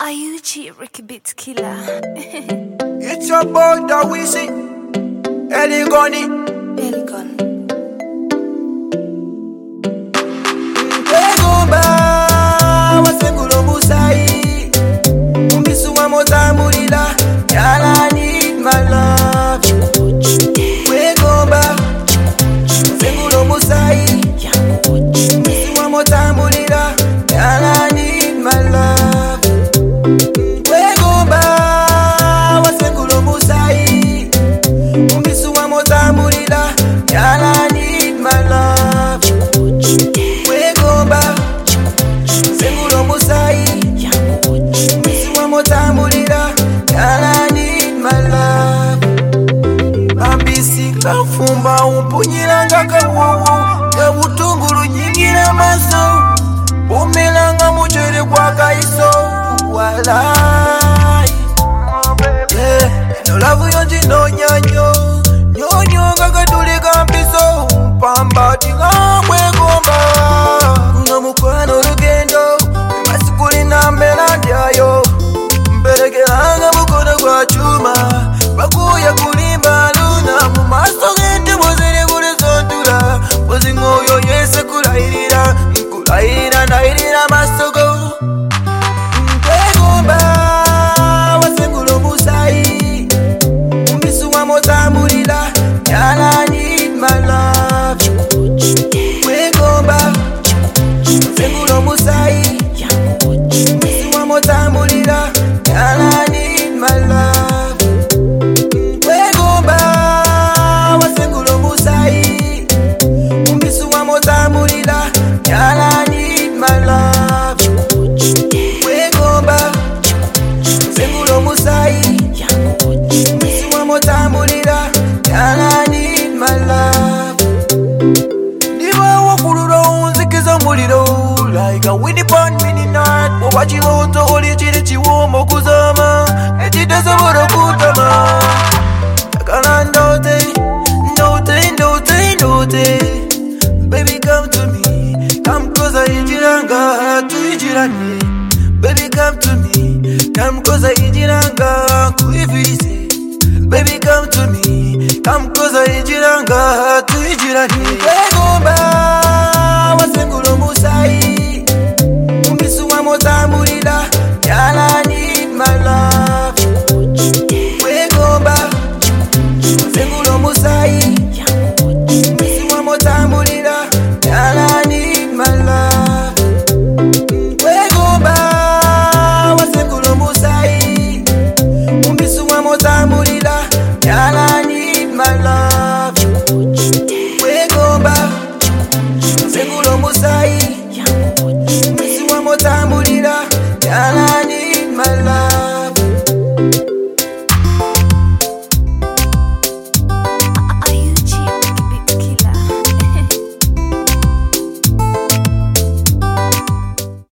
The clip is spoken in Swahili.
IUG Ricky Beat Killer. It's your boy that we see Eligoni. Eligon. Tegomba wasengulo musai Umbisu wa motamulila Yala need my love. Tegomba wasengulo musai Umbisu wa motamulila Yala need my love. Tegomba wasengulo musai Umbisu wa motamulila Yala need my love. Sengulo musai Misi wa motamulira Girl, I need my love. Ambisi kafumba umpunyiranga kawowo Kabutunguru nyingira maso Umelanga muchere kwa kaiso Walai No love yonji no nyanyo Nyonyo kakatuli kampiso Pambati ngamwe gomba Kuna mukwano lugendo Masikuli na melandyayo Mberegelanga mukono kwa chuma Bakuya kulimba luna Mumaso gente mwazini kuli sondula Mwazi ngoyo yese kulairira Kulairira nairira masogo Tegomba wasengulo musai Umbisu wa motamulila Girl, I need my love. Tegomba Sengulo musai Umbisu wa motamulila Girl, I need my love. Tegomba wasengulo musai Umbisu wa motamulila Girl, I need my love. Tegomba Sengulo musai Umbisu wa motamulila Girl, I need my love. Diva wakulura unzikiza muliro Like a windy pond mini night Wachiloto oli chiri chiwomo kuzama Echitasa boro kutama Takana ndote Baby come to me Come closer ijiranga tuijirani Baby come to me Come closer ijiranga kuifise Baby come to me Come closer ijiranga tuijirani Tegomba wasengulo musai Umbisu wa motamulila